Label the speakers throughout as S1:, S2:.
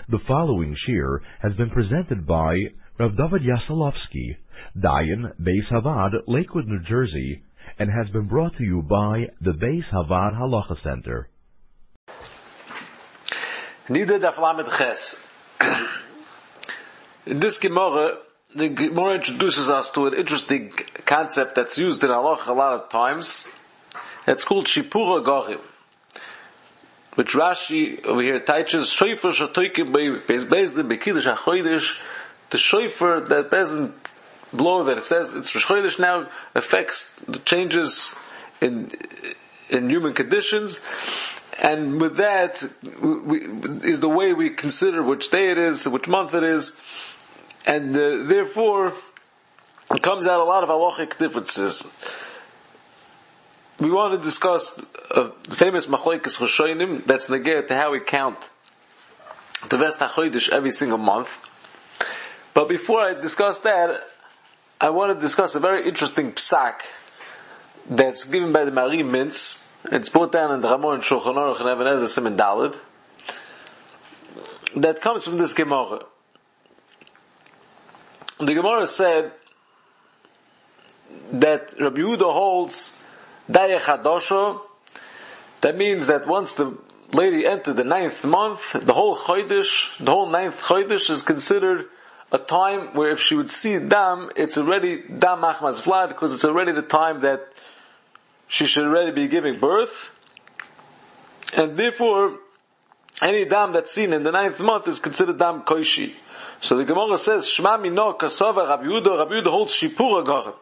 S1: The following shir has been presented by Rav David Yasalovsky, Dayan, Beis Havad, Lakewood, New Jersey, and has been brought to you by the Beis Havad Halacha Center.
S2: Nida Daf Lamed Ches. In this Gemara, the Gemara introduces us to an interesting concept that's used in Halacha a lot of times. It's called Shipura Gorim, which Rashi over here teaches Shofar Shatoikim Beis Bezdin Bekidush HaChodesh. The shofar that doesn't blow, that it says it's Rosh Chodesh now, affects the changes in human conditions, and with that is the way we consider which day it is, which month it is, and therefore it comes out a lot of halachic differences. We want to discuss the famous Machlokes Rishonim that's neged to how we count the Vest HaChodesh every single month. But before I discuss that, I want to discuss a very interesting psak that's given by the Marim Mintz. It's brought down in the Ramon Shulchan Aruch and Even HaEzer Siman Daled. That comes from this Gemara. The Gemara said that Rabbi Yehuda holds Daya Chadosho. That means that once the lady entered the 9th month, the whole ninth Chodesh is considered a time where if she would see dam, it's already dam machmas vlad, because it's already the time that she should already be giving birth, and therefore any dam that's seen in the 9th month is considered dam koishi. So the Gemara says Shma mino kasava Rabbi Yehuda holds shipura gorim.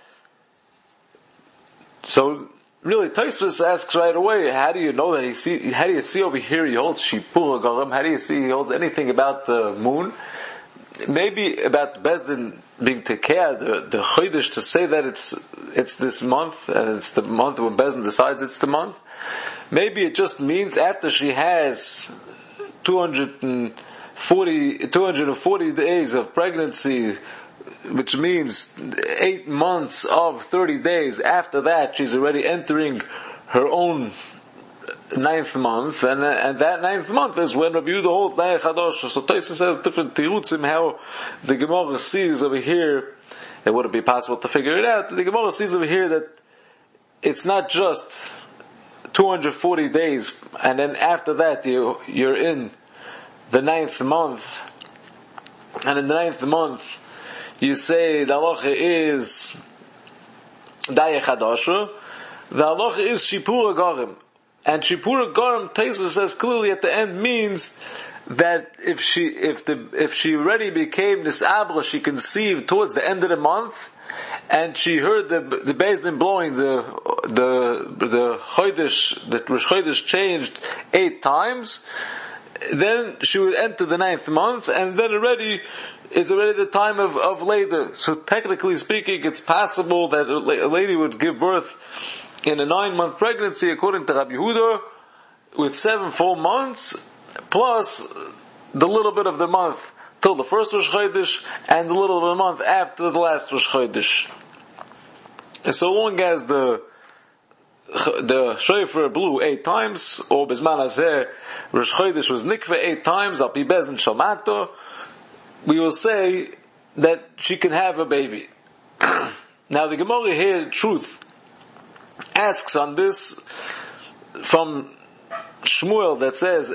S2: So really Tosfos asks right away, how do you know that how do you see over here he holds shipura gorim? How do you see he holds anything about the moon? Maybe about Bezdin being tekeah, the Chodesh, to say that it's this month, and it's the month when Bezdin decides it's the month. Maybe it just means after she has 240 days of pregnancy, which means 8 months of 30 days, after that she's already entering her own 9th month, and that 9th month is when Rabbi Yehuda holds Daya Chadosh. So Tosfos says different tirutzim how the Gemara sees over here. It wouldn't be possible to figure it out. The Gemara sees over here that it's not just 240 days, and then after that you're in the 9th month, and in the 9th month you say the halacha is Daya Chadosh. The halacha is Shipura Gorim. And Shipura Gorim, Tosfos says clearly at the end, means that if she already became Nisabra, she conceived towards the end of the month, and she heard the Bezdin blowing the Chodesh, that Rosh Chodesh changed 8 times, then she would enter the 9th month, and then is already the time of Leda. So technically speaking, it's possible that a lady would give birth in a 9-month pregnancy, according to Rabbi Yehuda, with 7 full months, plus the little bit of the month till the first Rosh Chodesh, and the little bit of the month after the last Rosh Chodesh. And so long as the shofar blew 8 times, or Bizman Hazeh, Rosh Chodesh was nikveh 8 times, Al Pi Bezdin Shalmato, we will say that she can have a baby. Now the Gemara here, truth, asks on this from Shmuel that says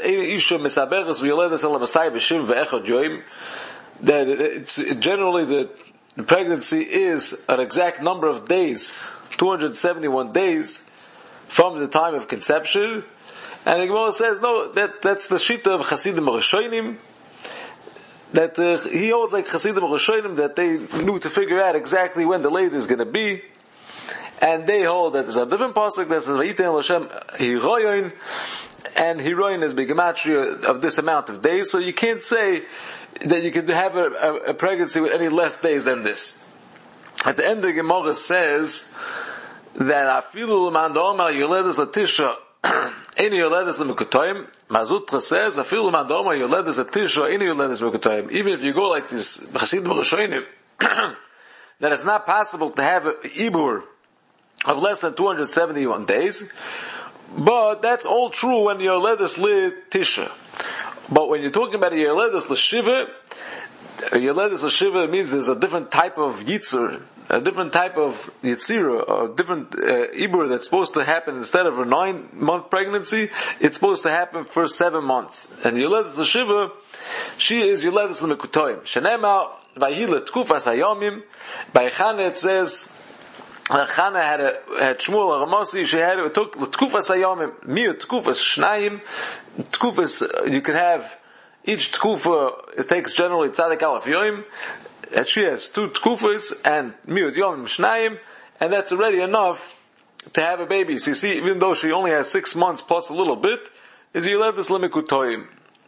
S2: that it's generally the pregnancy is an exact number of days, 271 days from the time of conception, and the Gemara says no, that's the shita of Chasidim Rishonim, that he holds like Chasidim Rishonim, that they knew to figure out exactly when the lady is going to be. And they hold that there's a different pasuk that says Vayiten Hashem Hiroyin, and Hiroyin is begematria of this amount of days. So you can't say that you can have a pregnancy with any less days than this. At the end, the Gemara says that Afilu Mandoma Yoledes Latisha Any Yoledes Lemukotayim. Mazutra says Afilu Mandoma Yoledes Latisha Any Yoledes Lemukotayim. Even if you go like this Chasidim Rishonim, that it's not possible to have an ibur of less than 271 days, but that's all true when you're Yoledes Li Tisha. But when you're talking about a Yoledes L'Shiva, Yoledes L'Shiva means there's a different type of Yitzur, a different type of Yitzira, a different Ibur that's supposed to happen instead of a 9-month pregnancy, it's supposed to happen for 7 months. And Yoledes L'Shiva, she is Yoledes L'Mekutoyim. Shenema, Vayile Tkufas Hayomim, by Chana it says, Chana had Shmuel Ramasi, she had it took Tkufas Hayomim, Mir Tkufas Shnayim, Tkufas, you can have each tkufa, it takes generally tzadik alaf yoim, and she has 2 tkufas and miut yom shnayim, and that's already enough to have a baby. So you see, even though she only has 6 months plus a little bit, is Yoledes L'Mekutoyim.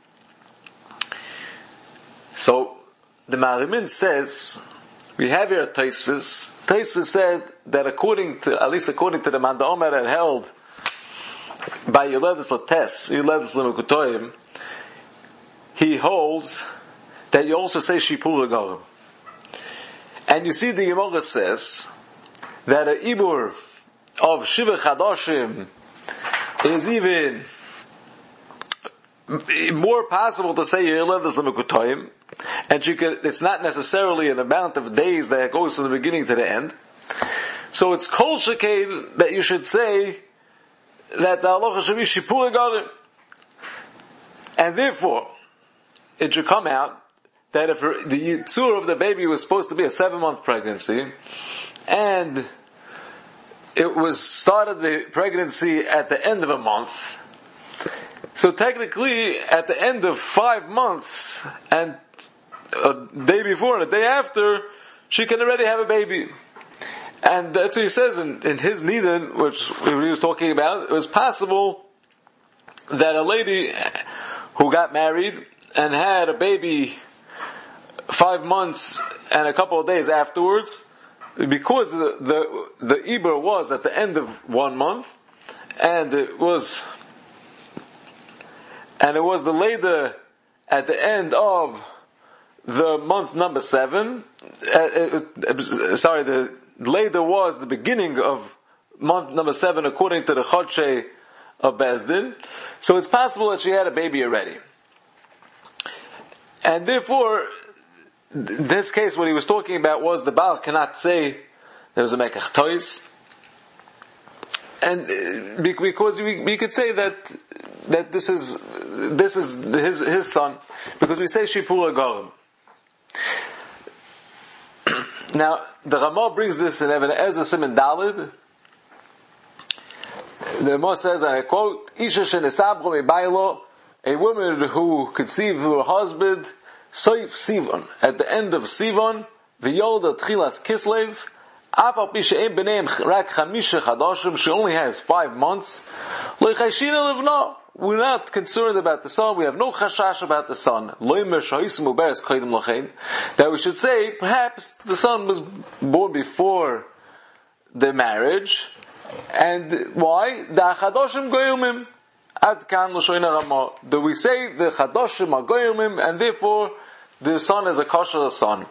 S2: So the Marimin says, we have here a Tosfos. Tosfos said that at least according to the Man Omer that held by Yoledes L'Tes, Yoledes L'Mekutoyim, he holds that you also say Shipur Gorim. And you see the Gemara says that an Ibur of Shiva Chadoshim is even more possible to say Yoledes L'Mekutoyim, and it's not necessarily an amount of days that goes from the beginning to the end. So it's Kol Shekain that you should say that the halacha should be Shipur Gorim. And therefore, it should come out that if the yitzur of the baby was supposed to be a 7-month pregnancy, and it was started the pregnancy at the end of a month, so technically at the end of 5 months and a day before and a day after, she can already have a baby. And that's what he says in his Nidin, which he was talking about. It was possible that a lady who got married and had a baby 5 months and a couple of days afterwards, because the Ibur was at the end of 1 month, and it was the Leda at the end of the month number 7. The Leda was the beginning of month number 7 according to the Chodshei of Bezdin. So it's possible that she had a baby already. And therefore, in this case, what he was talking about was the Baal cannot say there was a Mekach Tois. And because we could say that this is his son, because we say Shipur Gorim. Now, the Ramah brings this in Even Ezer Siman Dalid. The Ramah says, and I quote, Isha shenesabro mebaylo, a woman who conceived her husband, Soif Sivan, at the end of Sivan, V'yolda Tchilas Kislev, Afal pi she'em b'neim rak chamisha chadashim, she only has 5 months, Lo ychayshina levno, we're not concerned about the son, we have no chashash about the son, that we should say, perhaps the son was born before the marriage, and why? The chadoshim goyimim. Ad kan l'shoina Ramah. Do we say the chadoshim are goyimim, and therefore the son is a kosher son?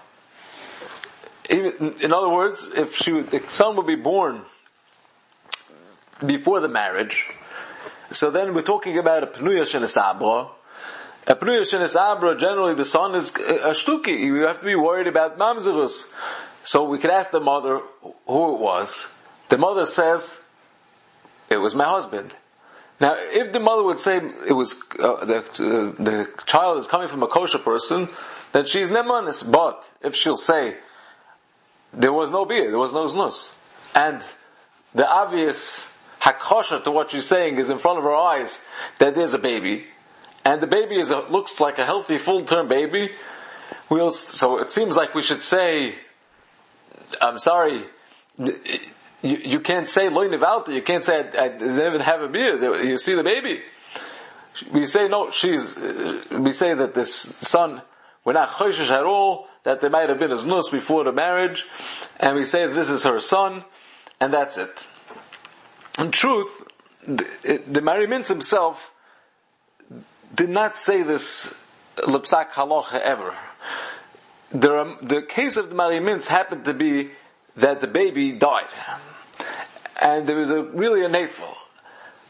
S2: In other words, if the son would be born before the marriage, so then we're talking about a pnuya shenesabra. A pnuya shenesabra, generally the son is a shtuki. You have to be worried about mamzerus. So we could ask the mother who it was. The mother says, it was my husband. Now, if the mother would say it was the child is coming from a kosher person, then she's nemanis. But if she'll say there was no beer, there was no znus, and the obvious hakosha to what she's saying is in front of her eyes that there's a baby, and the baby looks like a healthy full-term baby, so it seems like we should say, I'm sorry, you can't say loy nivalta, you can't say I didn't have a beer, you see the baby. We say no, we say that this son, we're not choshesh at all, that there might have been a znus before the marriage, and we say that this is her son, and that's it. In truth, the Mariminz himself did not say this l'psak halacha ever. The case of the Mariminz happened to be that the baby died, and there was really a neifel.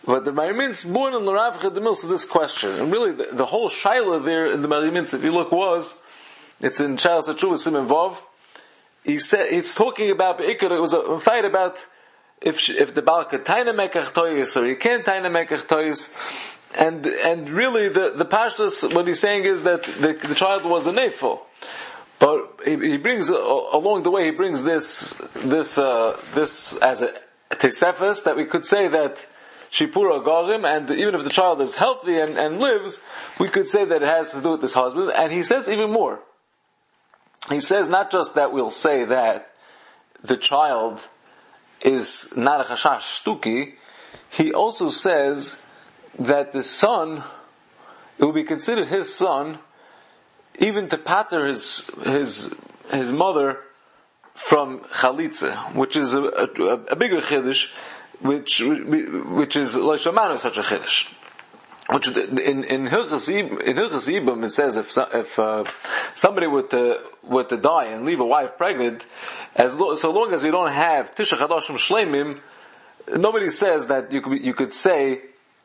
S2: But the Marimin's born in L'Rav Chedemil to this question. And really, the whole shaila there in the Marimin's, if you look, it's in Shalas HaTshuva Siman Vav. It's talking about, it was a fight about if the Baal could taina mekach toyis, or he can't taina mekach toyis. And really, the Pashtus, what he's saying is that the child was a nefil. But he brings, along the way, he brings this as a tesefes, that we could say that Shipura Gorim, and even if the child is healthy and lives, we could say that it has to do with this husband. And he says even more. He says not just that we'll say that the child is not a chashash stuki, he also says that the son, it will be considered his son, even to pater his mother from chalitza, which is a bigger chiddush, which is lo shamanu such a chiddush. Which in Hilchas Yibam it says if somebody were to die and leave a wife pregnant, so long as we don't have Tisha Chadashim Shleimim, nobody says that you could say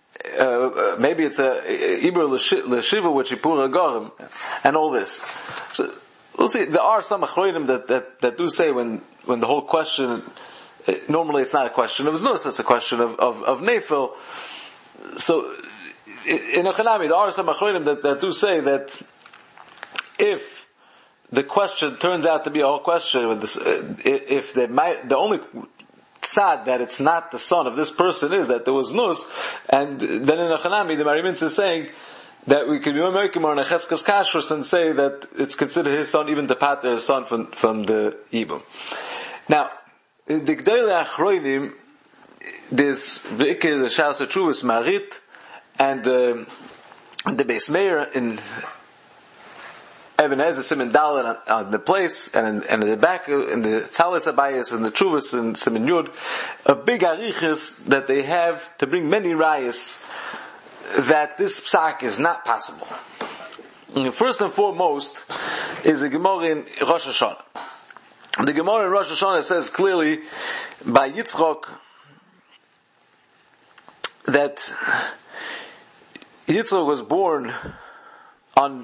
S2: maybe it's a Ibr L'Shiva which Yipur Agarim and all this. So we'll see. There are some achronim that do say when the whole question, normally it's not a question of znus, it's a question of nefil. So in Ochanami, there are some achronim that do say that if the question turns out to be a whole question, if the only tzad that it's not the son of this person is that there was nus, and then in Ochanami the Mariminz is saying that we could be American or Necheskas Kashrus and say that it's considered his son, even to pater his son from the Yibum. Now, the Gdei Achronim, there's the Shalas HaTshuvas Marit, and the Beis Meir in Even Ezer Siman Dalet on the place, and in the back in the Tzalis Abayis and the Chuvas and Siman Yud, a big arichas that they have to bring many rayas that this psak is not possible. And first and foremost is a Gemara in Rosh Hashanah. The Gemara in Rosh Hashanah says clearly by Yitzchok that Yitzchok was born on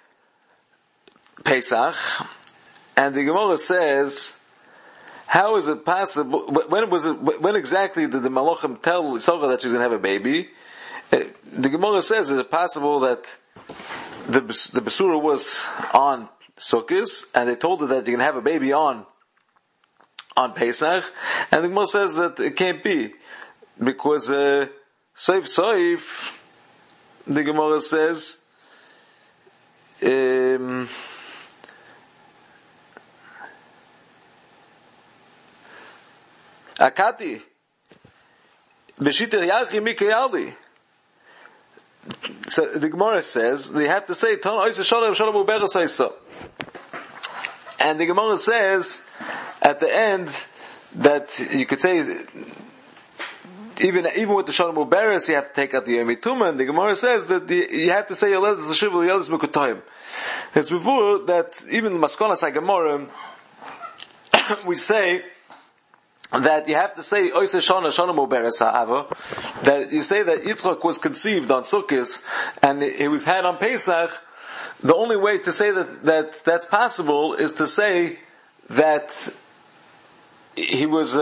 S2: Pesach, and the Gemara says, how is it possible, when exactly did the Malachim tell Yisroel that she's going to have a baby? The Gemara says, is it possible that the Besura was on Sukkot, and they told her that you're going to have a baby on Pesach, and the Gemara says that it can't be, because Soif, the Gemara says, Akati Beshiter Yachi Mikayaldi. So the Gemara says they have to say Tana Oisa Shalom Shalom Uberes Oisa. And the Gemara says at the end that you could say even with the Shalom Uberes you have to take out the Yom Tuma, and the Gemara says that you have to say Yoledes L'Shiv Yoledes Mekutayim. It's before that even the Maskonas HaGemara we say that you have to say Oiseh Shana Shana Muberes Ha'ava, that you say that Yitzchak was conceived on Sukkot and he was had on Pesach. The only way to say that's possible is to say that he was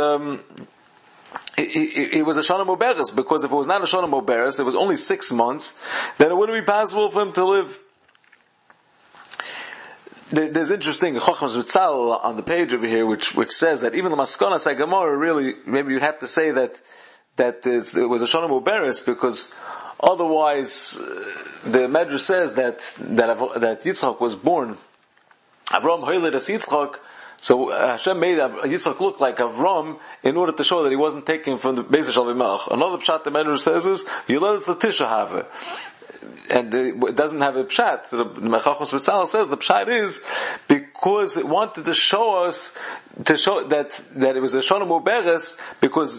S2: he was a Shana Muberes, because if it was not a Shana Muberes, it was only 6 months, then it wouldn't be possible for him to live. There's interesting Chochmas Vitzal on the page over here, which says that even the Maskonas HaGemara really, maybe you'd have to say that it was a Shana Muberes, because otherwise the Medrash says that Yitzchak was born. Avram Hoyled as Yitzchak, so Hashem made Yitzchak look like Avram in order to show that he wasn't taken from the Beis Shal V'Melech. Another pshat the Medrash says is Yoledes L'Tisha Have. And it doesn't have a pshat. So the Mechachos Vitzal says the pshat is because it wanted to show that it was a Shana Muberes, because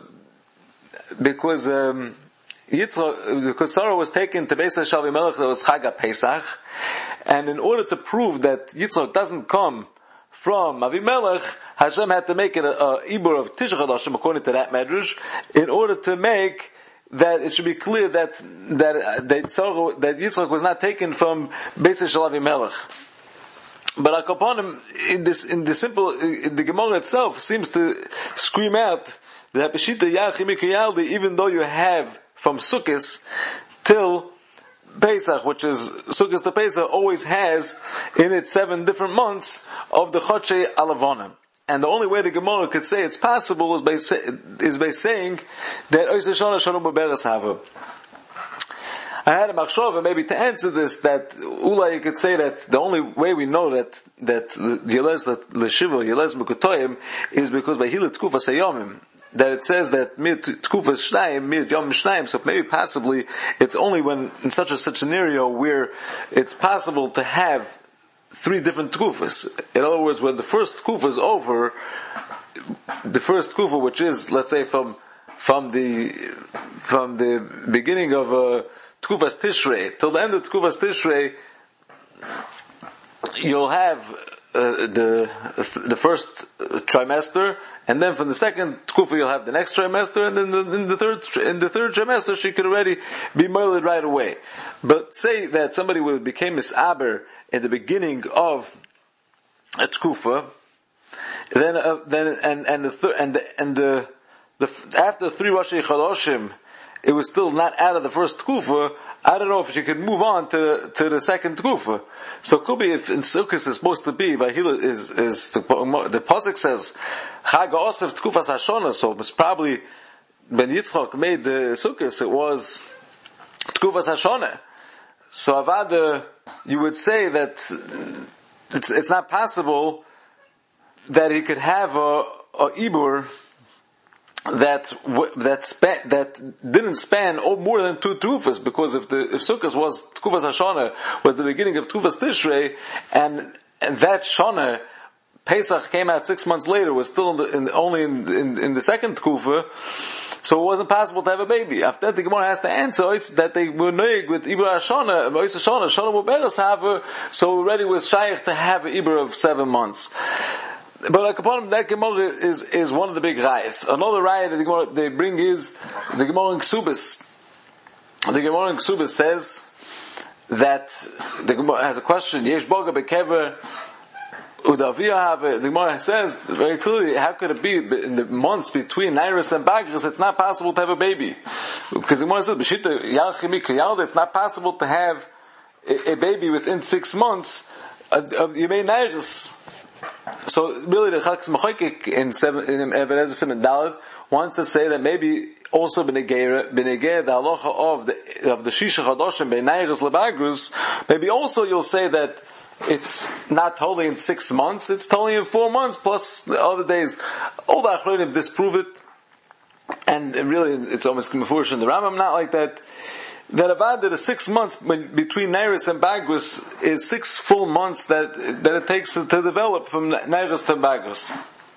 S2: Sarah was taken to Beis Shal V'Melech, that was Chag Pesach, and in order to prove that Yitzchak doesn't come from Avimelech, Hashem had to make it a Ibur of Tisha Chadashim according to that Medrash, in order to make that it should be clear that Yitzchak was not taken from Beis Shel Avimelech. But Akaponim, the Gemara itself seems to scream out that Peshita Yachim Mikayaldi, even though you have from Sukkot till Pesach, which is Sukkot to Pesach, always has in it 7 different months of the Chodshei Alavonim. And the only way the Gemara could say it's possible is by saying that Ois Shana Shanu Beberes Hava. I had a machshava maybe to answer this, that Ula you could say that the only way we know that Yelez Leshiva, Yelez Mukutoyim, is because by Hilat Tkufas Hayomim, that it says that Mir Tkufas Shnayim, Mir Yom Shnayim, so maybe possibly it's only when in such a scenario where it's possible to have 3 different tkufas. In other words, when the first tkufa is over, the first tkufa, which is, let's say, from the beginning of tkufas Tishrei till the end of tkufas Tishrei, you'll have the first trimester, and then from the second tkufa you'll have the next trimester, and then in the third trimester she could already be moiled right away. But say that somebody became misaber in the beginning of a tkufa, after 3 Rosh Chodoshim, it was still not out of the first tkufa. I don't know if you could move on to the second tkufa. So could be if in Sukkot is supposed to be, Vahila is the pasuk says Chag Osef Tkufas Hashona. So it was probably when Yitzchak made the Sukkot, it was Tkufas Hashona. So Avada, you would say that it's not possible that he could have a ibur that didn't span more than 2 tkufas, because if Sukkot was Tkufas Hashana, was the beginning of Tkufas Tishrei, and that Shana Pesach came out 6 months later, was still only in the second Tkufa, so it wasn't possible to have a baby. After that, the Gemara has to answer that they were noig with Ibra Shana, Shana Muberes Hava, so already was shaykh to have an Ibra of 7 months. But that Gemara is one of the big rayas. Another raya that the Gemara they bring is the Gemara in Ksubis. The Gemara in Ksubis says that the Gemara has a question. Yesh boga bekever udavia have. The Gemara says very clearly, how could it be in the months between Nairis and Bagris? It's not possible to have a baby, because the Gemara says b'shita yalchimik yalda. It's not possible to have a baby within 6 months of Yemei Nairis. So really, the Chaks Mechoikik in Even Ezer Siman Daled wants to say that maybe also b'negei the halacha of the Shisha Chadoshim b'neiris lebagrus. Maybe also you'll say that it's not totally in 6 months; it's totally in 4 months plus the other days. All the Achronim disprove it, and really it's almost mefurish in the Rambam not like that. That about the 6 months between Nairis and Bagrus is 6 full months that it takes to develop from Nairis to Bagrus.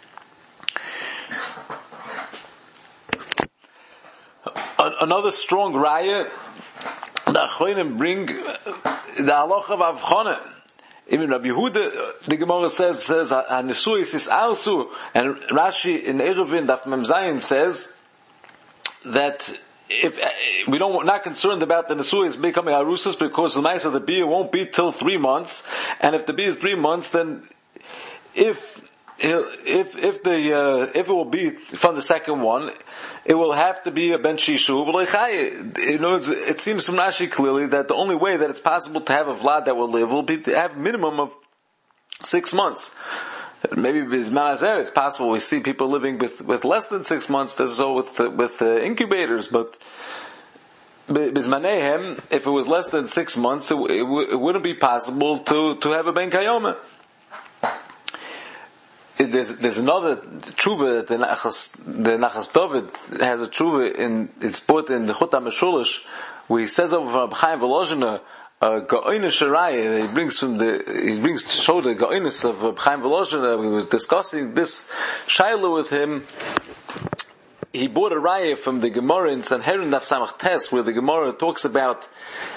S2: Another strong raya, the Achronim bring the halacha of Avchana. Even Rabbi Yehuda, the Gemara says Hanesuis is Arsu, and Rashi in Eruvin Daf Mem Zayin says that if we're not concerned about the Nesuis becoming Arusas, because the nice of the bee won't be till 3 months, and if the bee is 3 months, then if it will be from the second one, it will have to be a ben shishu. It seems from Rashi clearly that the only way that it's possible to have a vlad that will live will be to have a minimum of 6 months. Maybe it's possible we see people living with less than 6 months. This is all with incubators, but bismanehem, if it was less than 6 months, it wouldn't be possible to have a ben kayoma. There's another tshuva that the Nachas David has a tshuva it's put in the Chut HaMeshulish, where he says over from Chaim Volozhiner, Ga'onis Sharaya, he brings to show the Ga'onis of Chaim Volozhiner. We was discussing this Shaila with him. He bought a raya from the Gemara in Sanhedrin Daf Samach Tes, where the Gemara talks about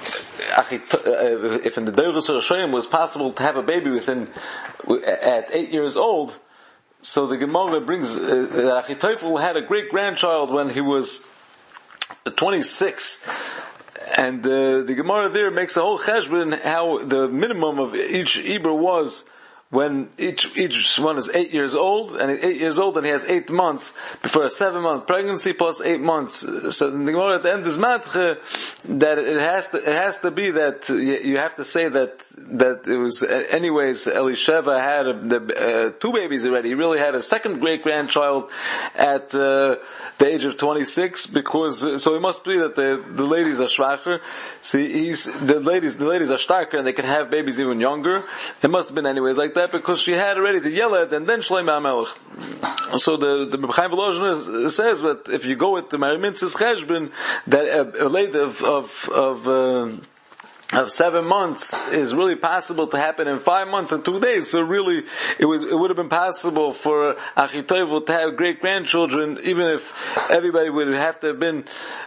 S2: if in the Deiros Rashayim was possible to have a baby at 8 years old. So the Gemara brings that Achitofel had a great grandchild when he was 26. And the Gemara there makes a whole cheshbon how the minimum of each Iber was when each one is 8 years old, and 8 years old, and he has 8 months before a 7-month pregnancy plus 8 months. So the Gemara at the end is matche that it has to be that you have to say that it was anyways Elisheva had 2 babies already. He really had a second great grandchild at the age of 26, because so it must be that the ladies are schwacher. See, the ladies are starker and they can have babies even younger. It must have been anyways like that, because she had already the Yeled and then Shlomo HaMelech. So the Chaim Volozhin says that if you go with the Marimintz's Cheshbon, that a lady of 7 months is really possible to happen in 5 months and 2 days. So really, it would have been possible for Achitovel to have great grandchildren, even if everybody would have to have been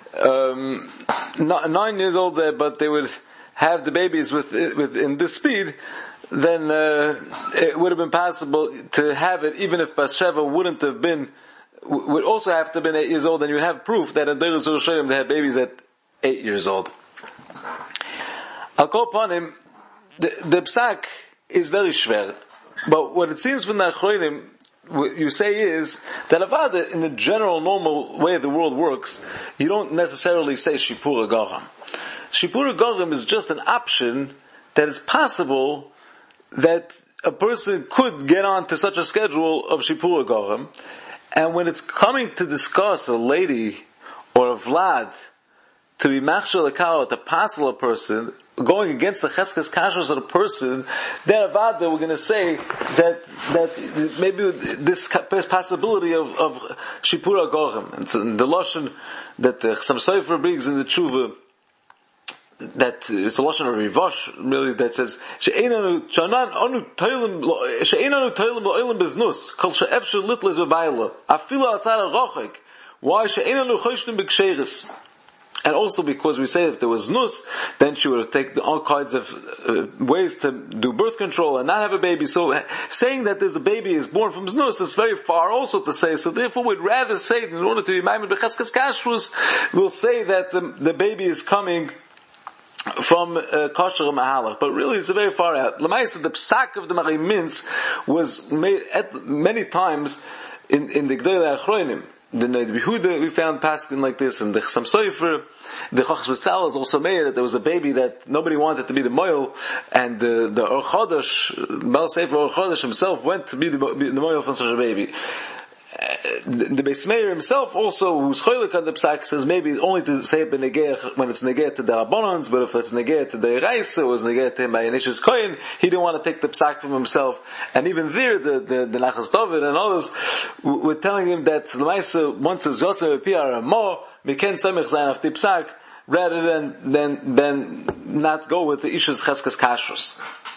S2: 9 years old there, but they would have the babies in this speed. Then it would have been possible to have it, even if Bathsheba would also have to have been 8 years old, and you have proof that in Deiros Yerushalayim they had babies at 8 years old. I'll call upon him. The psak is very shver, but what it seems from the Achronim, what you say is that avada, in the general normal way the world works, you don't necessarily say Shipur HaGorim. Shipur HaGorim is just an option that is possible that a person could get on to such a schedule of Shipur HaGorim, and when it's coming to discuss a lady or a vlad to be machshel akal, to passel a person, going against the cheskes kashrus of the person, then avada we're going to say that maybe this possibility of Shipur HaGorim. It's in the lashon that the Chassam Sofer brings in the tshuva, that it's a lashon of Rivash, really, that says she'einanu toilim lo'olim beznus kol she'efshel litles bebayla afilu atzar rochek. Why she'einanu choshnim b'ksheris? And also because we say if there was nus, then she would have taken all kinds of ways to do birth control and not have a baby. So saying that there's a baby is born from nus is very far also to say. So therefore we'd rather say, in order to be maimed b'cheskes kashrus, we'll say that the baby is coming from kosher mahalach, but really it's very far out. L'maisa, the psak of the Mariminz was made many times in the Gdei Achronim. The Noid Behuda we found paskin like this, and the Chassam Sofer, the Chachas B'Tzal is also made that there was a baby that nobody wanted to be the moil, and the Or Chodesh, Baal Sefer Or Chodesh himself went to be the moil from such a baby. The Beis Meir himself also, who's choylek on the psak, says maybe only to say it when it's negeh to the Rabbanans, but if it's negeh to the Ereis, it was negeh to him by Inish's Kohen, he didn't want to take the psak from himself. And even there, the Nachas David and others were telling him that L'maisa, once it's Yotzei B'Piyar Mo, Miken Samech Zayin of the psak, rather than not go with the Ish's Cheskes Kashrus.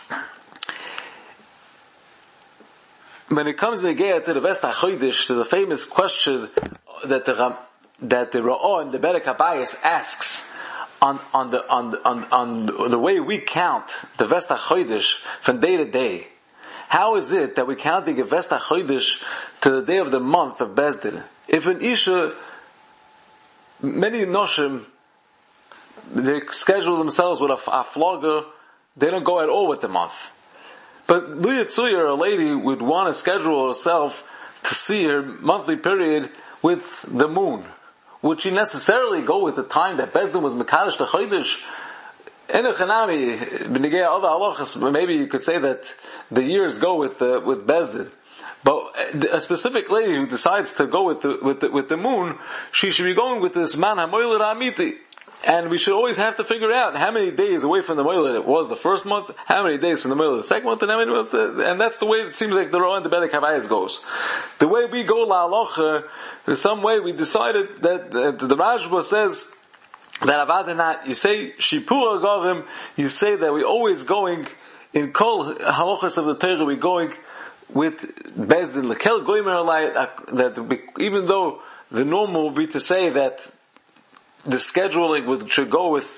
S2: When it comes to the Vest HaChodesh, there's a famous question that the Ra'ah and the Berek HaBayis asks on the way we count the Vest HaChodesh from day to day. How is it that we count the Vest HaChodesh to the day of the month of Bezdin? If an Isha, many Noshim, they schedule themselves with a flogger, they don't go at all with the month. But Lu Yitzuyer, a lady, would want to schedule herself to see her monthly period with the moon. Would she necessarily go with the time that Bezdin was Mekadosh the Chodesh? In a Chanami, b'negei other halachas, maybe you could say that the years go with Bezdin. But a specific lady who decides to go with the moon, she should be going with this man HaMoiled HaMiti. And we should always have to figure out how many days away from the Moiled it was the first month, how many days from the Moiled the second month, and how many was and that's the way it seems like the Ra'ah and the Berek HaBayis goes. The way we go la'alocha, in some way we decided that the Rashba says that Avadana, you say Shipur HaGorim, you say that we're always going, in Kol halachas of the Torah, we're going with Bezdin Lekel Goymer Alay, that even though the normal would be to say that the scheduling should go with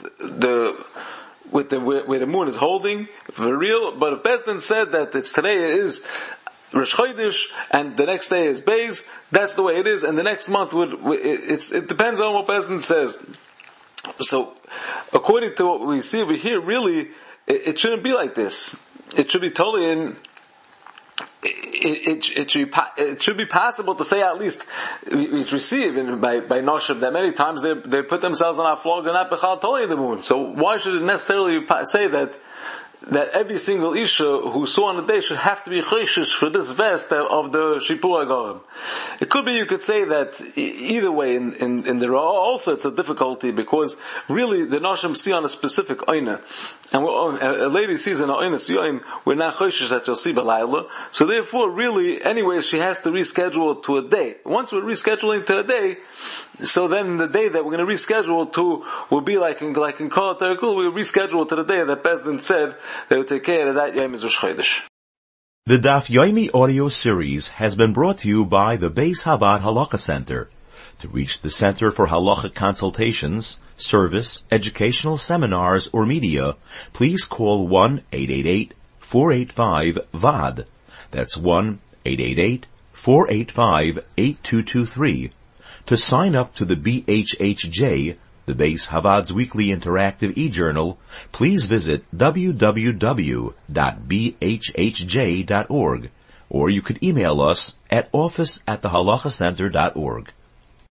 S2: where the moon is holding for real. But if Bezdin said that today is Rosh Chodesh, and the next day is Beis. That's the way it is, and the next month it depends on what Bezdin says. So, according to what we see over here, really, it shouldn't be like this. It should be totally in. It should be possible to say at least we receive by Noshim that many times they put themselves on our flog and not bechal totally the moon. So why should it necessarily say that every single Isha who saw on the day should have to be choishish for this vest of the Shipur HaGorim? It could be you could say that either way in the Ra also it's a difficulty because really the Noshim see on a specific Oina. And a lady sees an Oina Siyoim, we're not choishish that you'll see B'layla. So therefore really anyway she has to reschedule to a day. Once we're rescheduling to a day, so then the day that we're going to reschedule to will be like in Kol HaTorah, we'll reschedule to the day that Bezdin said they would take care of that Yom is Rosh Chodesh.
S1: The Daf Yomi audio series has been brought to you by the Beis Havad Halacha Center. To reach the Center for Halacha Consultations, Service, Educational Seminars, or Media, please call 1-888-485-VAD. That's 1-888-485-8223. To sign up to the BHHJ, the Beis Havad's weekly interactive e-journal, please visit www.bhhj.org, or you could email us at office@thehalachacenter.org.